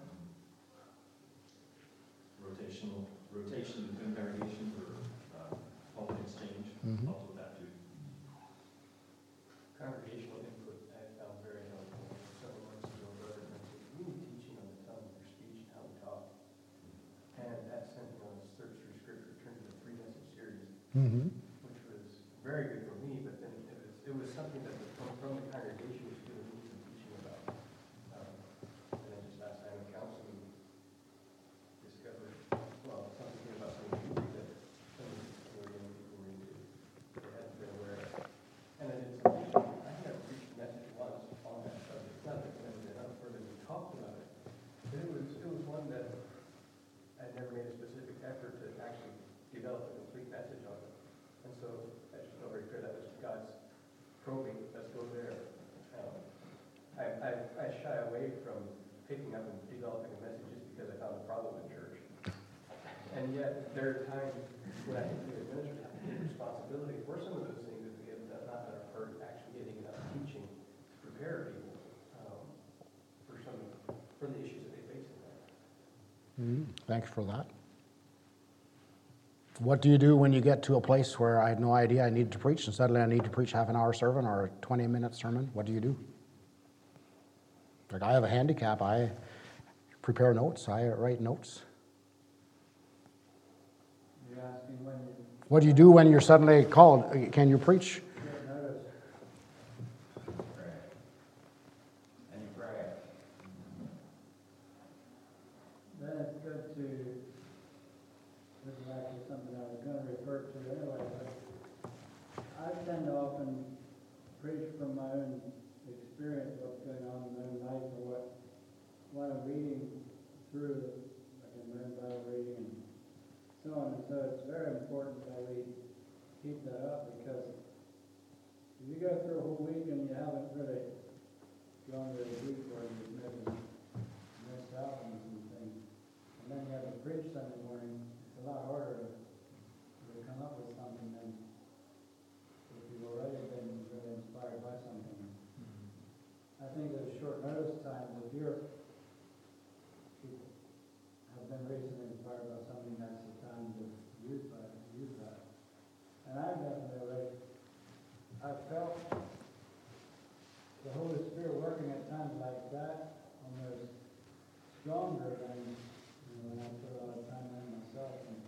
Rotation within congregation for public exchange, helps with that too. Congregational input I found very helpful. Several months ago, brother mentioned we need teaching on the tongue for speech and how we talk. And that sent me on a search through Scripture, turned into a 3-message series, which was very good for me. But then it was something that from the congregation was giving me some teaching about. And then just last time in counseling, discovered something about some of that some of the young people were into. They hadn't been aware of. And I did some teaching. I think I've preached a message once on that subject. Not that it's never been up further than talked about it. But it was one that I never made a specific effort to actually develop a complete message on it. And so I just felt very clear that was God's probing. Let's go there. I shy away from picking up and developing a message just because I found a problem in church. And yet there are times when I think we administrators have to take responsibility for some of those things that we have not done our part actually getting enough teaching to prepare people for the issues that they face in life. Thanks for that. What do you do when you get to a place where I had no idea I needed to preach, and suddenly I need to preach half an hour sermon or a 20-minute sermon? What do you do? Like I have a handicap. I prepare notes. I write notes. You're asking when you What do you do when you're suddenly called? Can you preach? get notice. Pray. And you pray. Then it's good to, this is actually something I was going to refer to anyway, but I tend to often preach from my own experience, what's going on in my own life, or what I'm reading through, like in my own Bible reading and so on. And so it's very important that we keep that up, because if you go through a whole week and you haven't really gone very deep, or you've maybe missed out on some things, and then you have to preach Sunday morning, it's a lot harder to come up with something than if you've already been really inspired by something. I think there's short notice times. If you have been recently inspired by something, that's the time to use that. And I definitely, I felt the Holy Spirit working at times like that, almost stronger than when I put a lot of time in myself. And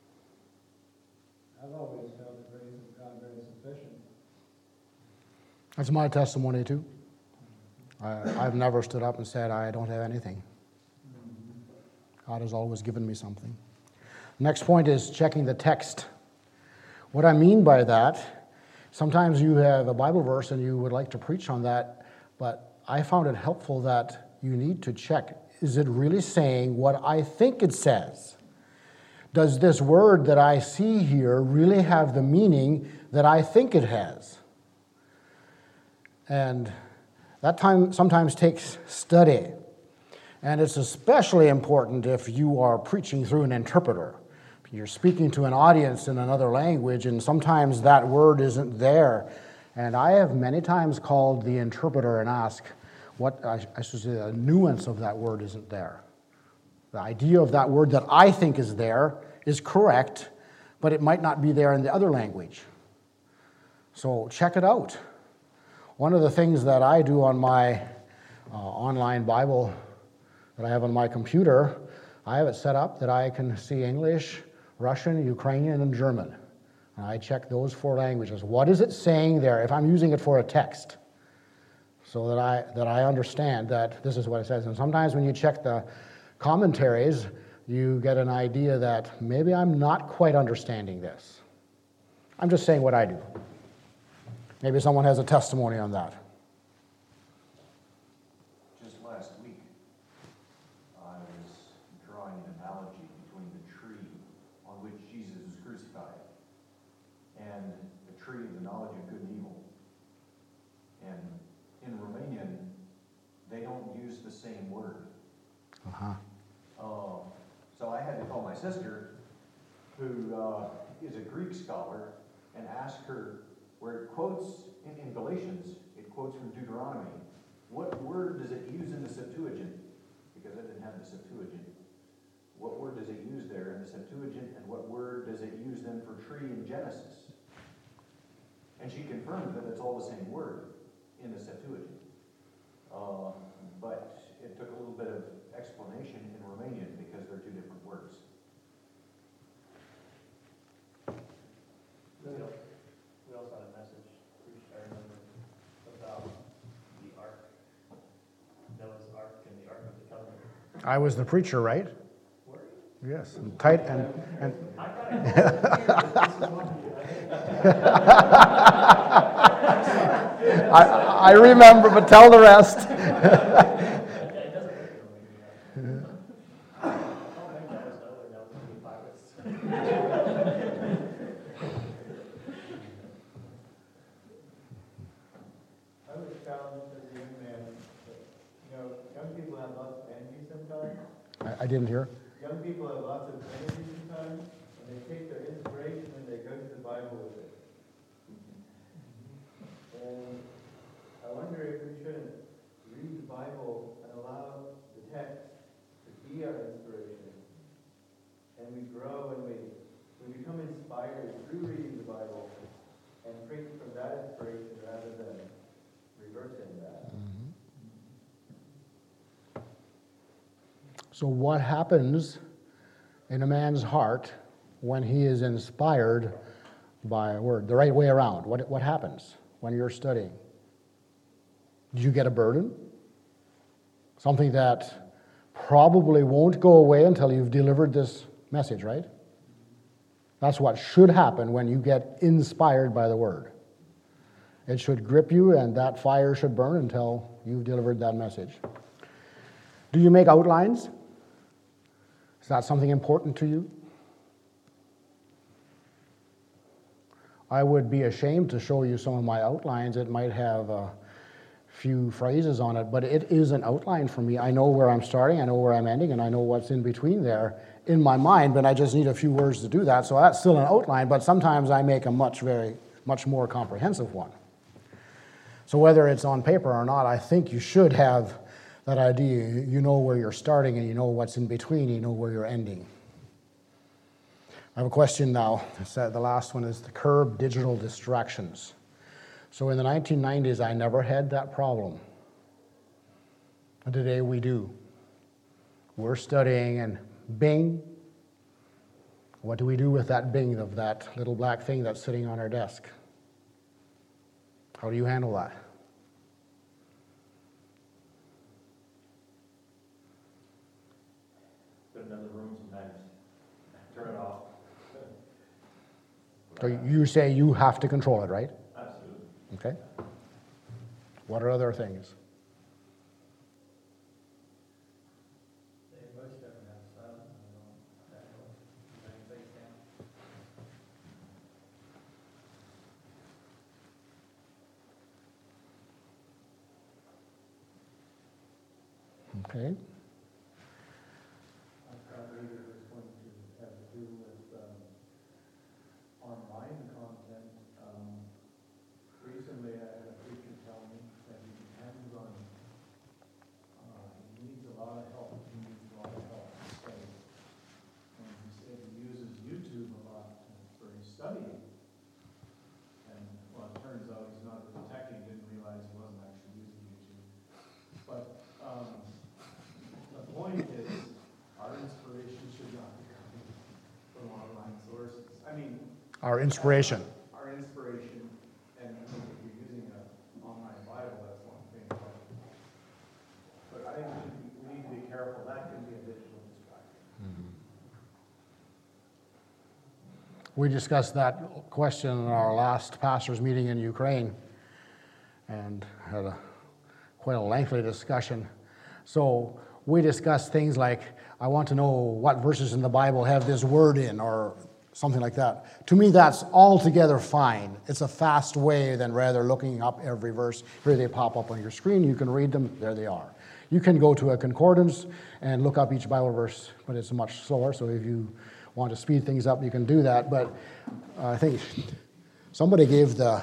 I've always felt the grace of God very sufficient. That's my testimony too. I've never stood up and said I don't have anything. God has always given me something. Next point is checking the text. What I mean by that, sometimes you have a Bible verse and you would like to preach on that, but I found it helpful that you need to check, is it really saying what I think it says? Does this word that I see here really have the meaning that I think it has? And that time sometimes takes study. And it's especially important if you are preaching through an interpreter. You're speaking to an audience in another language, and sometimes that word isn't there. And I have many times called the interpreter and asked what, I should say, the nuance of that word isn't there. The idea of that word that I think is there is correct, but it might not be there in the other language. So check it out. One of the things that I do on my online Bible that I have on my computer, I have it set up that I can see English, Russian, Ukrainian, and German. And I check those 4 languages. What is it saying there if I'm using it for a text? So that I understand that this is what it says. And sometimes when you check the commentaries, you get an idea that maybe I'm not quite understanding this. I'm just saying what I do. Maybe someone has a testimony on that. Just last week, I was drawing an analogy between the tree on which Jesus was crucified and the tree of the knowledge of good and evil. And in Romanian, they don't use the same word. So I had to call my sister, who is a Greek scholar, and ask her, where it quotes in Galatians, it quotes from Deuteronomy. What word does it use in the Septuagint? Because I didn't have the Septuagint. What word does it use there in the Septuagint, and what word does it use then for tree in Genesis? And she confirmed that it's all the same word in the Septuagint. But it took a little bit of explanation in Romanian because they're 2 different words. We also had a message preached, I remember, about the Ark, Noah's Ark and the Ark of the Covenant. I was the preacher, right? Were you? Yes. And tight and I got it. This is one I remember, but tell the rest. it doesn't work for me. I don't think that was Noah, that was the pirates. I was challenged as a young man, that, young people have lots of energy sometimes. I didn't hear. Young people have lots of energy sometimes, and they take their inspiration and they go to the Bible with it. And I wonder if we shouldn't read the Bible and allow the text to be our inspiration. And we grow and we become inspired through reading the Bible and preach from that inspiration rather than reversing that. So what happens in a man's heart when he is inspired by a word? The right way around. What happens when you're studying? Do you get a burden? Something that probably won't go away until you've delivered this message, right? That's what should happen when you get inspired by the word. It should grip you, and that fire should burn until you've delivered that message. Do you make outlines? Is that something important to you? I would be ashamed to show you some of my outlines. It might have a few phrases on it, but it is an outline for me. I know where I'm starting, I know where I'm ending, and I know what's in between there in my mind, but I just need a few words to do that. So that's still an outline, but sometimes I make a much more comprehensive one. So whether it's on paper or not, I think you should have that idea. You know where you're starting, and you know what's in between, you know where you're ending. I have a question now. The last one is to curb digital distractions. So in the 1990s, I never had that problem. And today we do. We're studying, and bing. What do we do with that bing of that little black thing that's sitting on our desk? How do you handle that? Go to another room sometimes. Turn it off. So you say you have to control it, right? Absolutely. Okay. What are other things? Most of them have silent, that helps. Things down. Okay. I probably was going to have to do with online content. Recently, I had a preacher tell me that he depends on, he needs a lot of help. He needs a lot of help to study. And he said he uses YouTube a lot for his studying. And, well, it turns out he's not really techie, didn't realize he wasn't actually using YouTube. But the point is, our inspiration should not be coming from online sources. I mean, Our inspiration. our inspiration, and I think if you're using an online Bible, that's one thing. But I think we need to be careful. That can be a digital distraction. We discussed that question in our last pastors' meeting in Ukraine and had quite a lengthy discussion. So we discussed things like, I want to know what verses in the Bible have this word in, or something like that. To me, that's altogether fine. It's a fast way than rather looking up every verse. Here they pop up on your screen. You can read them. There they are. You can go to a concordance and look up each Bible verse, but it's much slower. So if you want to speed things up, you can do that. But I think somebody gave the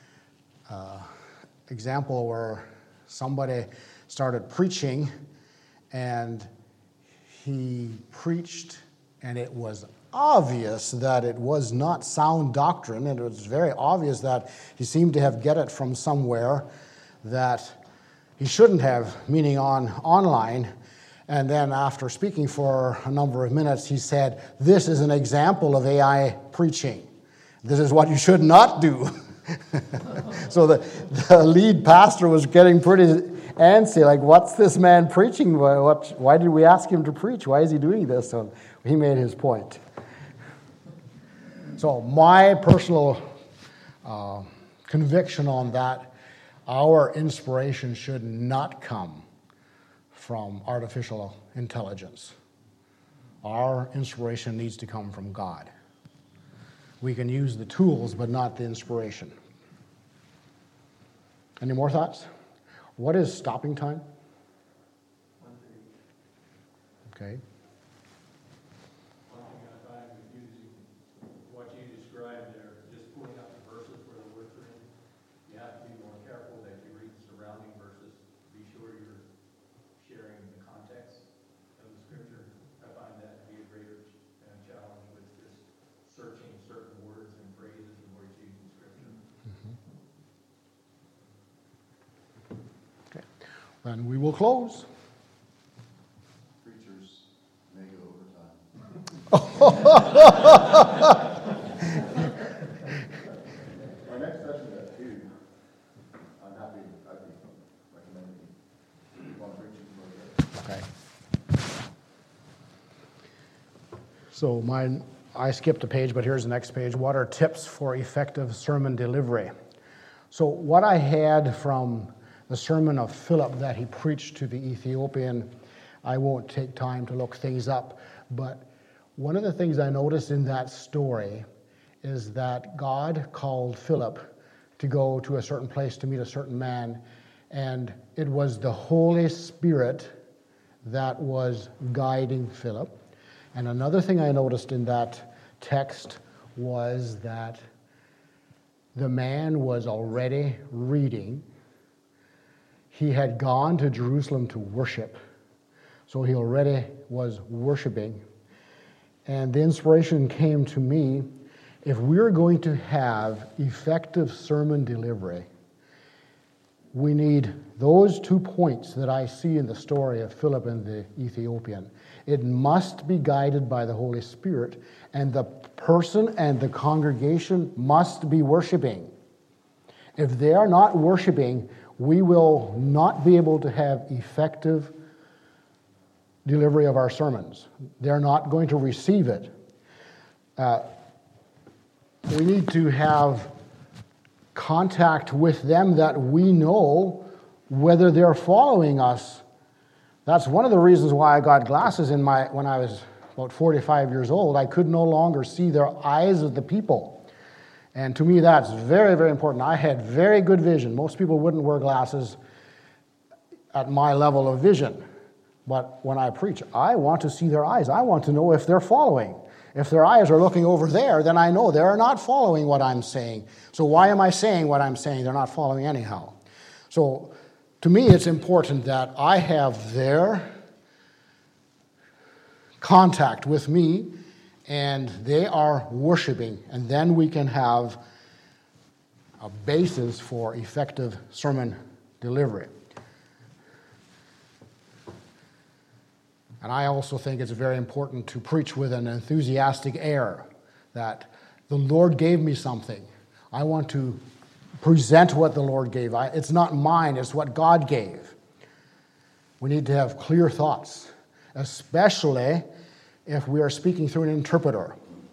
example where somebody started preaching, and he preached, and it was obvious that it was not sound doctrine, and it was very obvious that he seemed to have get it from somewhere that he shouldn't have, meaning online. And then after speaking for a number of minutes, he said, "This is an example of AI preaching. This is what you should not do." So the lead pastor was getting pretty antsy, like, what's this man preaching? Why did we ask him to preach? Why is he doing this? So he made his point. So my personal conviction on that, our inspiration should not come from artificial intelligence. Our inspiration needs to come from God. We can use the tools, but not the inspiration. Any more thoughts? What is stopping time? Okay. One thing I find with using what you described there, just pulling up the verses where the words are in, you have to be more careful that you read the surrounding verses. Be sure you're sharing the context of the scripture. I find that to be a greater challenge with just searching certain words and phrases and words used in scripture. Okay. Then we will close. Preachers My next session at 2, I'm happy, I'd be recommending you want to preach it. Okay. So I skipped a page, but here's the next page. What are tips for effective sermon delivery? So what I had from the sermon of Philip that he preached to the Ethiopian, I won't take time to look things up, but one of the things I noticed in that story is that God called Philip to go to a certain place to meet a certain man, and it was the Holy Spirit that was guiding Philip. And another thing I noticed in that text was that the man was already reading. He had gone to Jerusalem to worship, so he already was worshiping. And the inspiration came to me, if we're going to have effective sermon delivery, we need those 2 points that I see in the story of Philip and the Ethiopian. It must be guided by the Holy Spirit, and the person and the congregation must be worshiping. If they are not worshiping, we will not be able to have effective delivery of our sermons. They're not going to receive it. We need to have contact with them that we know whether they're following us. That's one of the reasons why I got glasses when I was about 45 years old. I could no longer see their eyes of the people. And to me, that's very, very important. I had very good vision. Most people wouldn't wear glasses at my level of vision. But when I preach, I want to see their eyes. I want to know if they're following. If their eyes are looking over there, then I know they're not following what I'm saying. So why am I saying what I'm saying? They're not following anyhow. So to me, it's important that I have their contact with me and they are worshiping, and then we can have a basis for effective sermon delivery. And I also think it's very important to preach with an enthusiastic air, that the Lord gave me something. I want to present what the Lord gave. It's not mine, it's what God gave. We need to have clear thoughts, especially if we are speaking through an interpreter.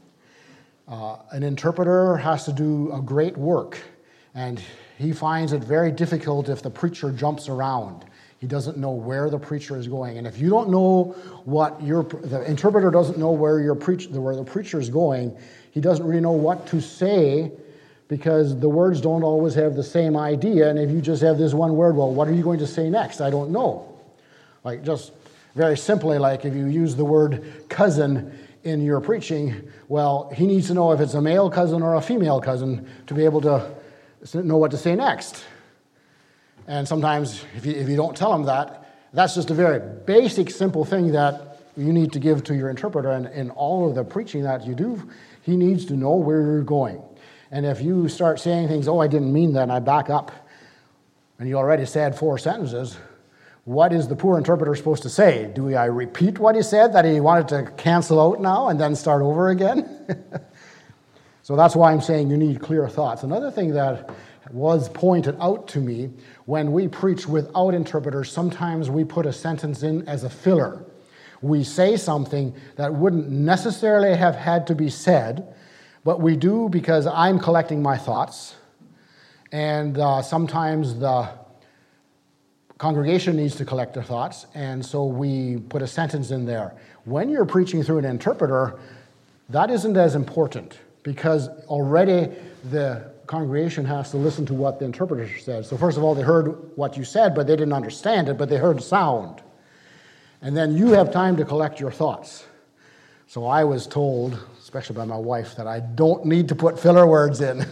An interpreter has to do a great work, and he finds it very difficult if the preacher jumps around. He doesn't know where the preacher is going. And if you don't know the interpreter doesn't know where the preacher is going, he doesn't really know what to say, because the words don't always have the same idea. And if you just have this one word, well, what are you going to say next? I don't know. Like, just very simply, like if you use the word cousin in your preaching, well, he needs to know if it's a male cousin or a female cousin to be able to know what to say next. And sometimes, if you don't tell him that, that's just a very basic, simple thing that you need to give to your interpreter. And in all of the preaching that you do, he needs to know where you're going. And if you start saying things, oh, I didn't mean that, and I back up, and you already said 4 sentences, what is the poor interpreter supposed to say? Do I repeat what he said that he wanted to cancel out now and then start over again? So that's why I'm saying you need clear thoughts. Another thing that was pointed out to me, when we preach without interpreters, sometimes we put a sentence in as a filler. We say something that wouldn't necessarily have had to be said, but we do because I'm collecting my thoughts, and sometimes the congregation needs to collect their thoughts, and so we put a sentence in there. When you're preaching through an interpreter, that isn't as important, because already the congregation has to listen to what the interpreter said. So first of all, they heard what you said, but they didn't understand it, but they heard sound. And then you have time to collect your thoughts. So I was told, especially by my wife, that I don't need to put filler words in.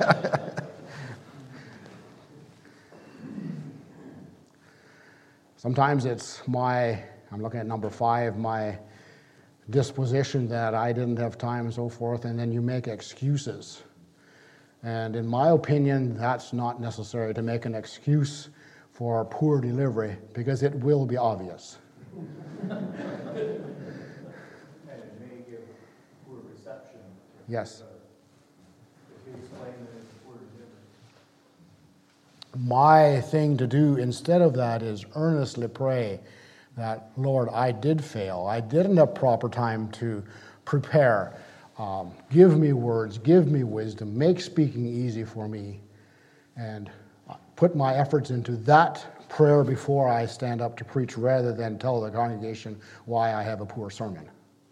Sometimes it's I'm looking at number 5, my disposition that I didn't have time and so forth, and then you make excuses. And in my opinion, that's not necessary to make an excuse for poor delivery, because it will be obvious. And it may give poor Yes. If you explain that it's word different. My thing to do instead of that is earnestly pray that, Lord, I did fail. I didn't have proper time to prepare. Give me words, give me wisdom, make speaking easy for me, and put my efforts into that prayer before I stand up to preach rather than tell the congregation why I have a poor sermon.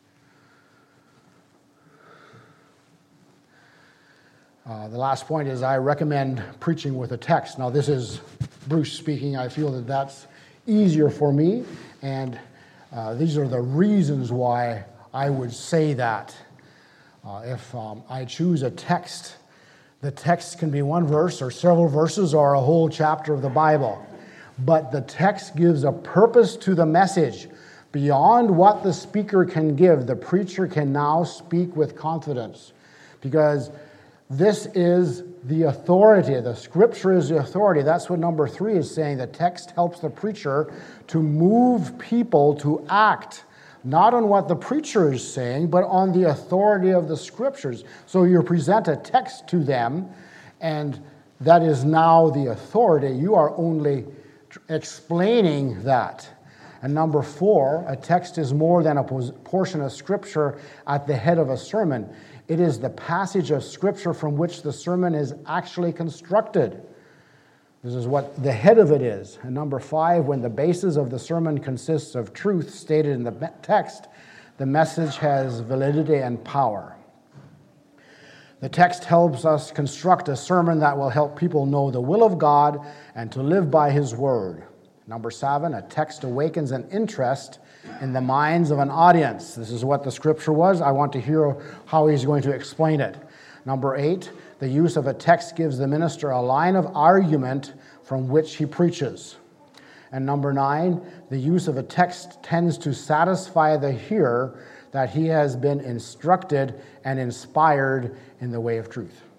The last point is I recommend preaching with a text. Now, this is Bruce speaking. I feel that that's easier for me, and these are the reasons why I would say that. If I choose a text, the text can be one verse or several verses or a whole chapter of the Bible. But the text gives a purpose to the message. Beyond what the speaker can give, the preacher can now speak with confidence. Because this is the authority. The Scripture is the authority. That's what number 3 is saying. The text helps the preacher to move people to act, not on what the preacher is saying, but on the authority of the Scriptures. So you present a text to them, and that is now the authority. You are only explaining that. And number 4, a text is more than a portion of Scripture at the head of a sermon. It is the passage of Scripture from which the sermon is actually constructed. This is what the head of it is. And number 5, when the basis of the sermon consists of truth stated in the text, the message has validity and power. The text helps us construct a sermon that will help people know the will of God and to live by His word. Number 7, a text awakens an interest in the minds of an audience. This is what the Scripture was. I want to hear how he's going to explain it. Number 8, the use of a text gives the minister a line of argument from which he preaches. And number 9, the use of a text tends to satisfy the hearer that he has been instructed and inspired in the way of truth.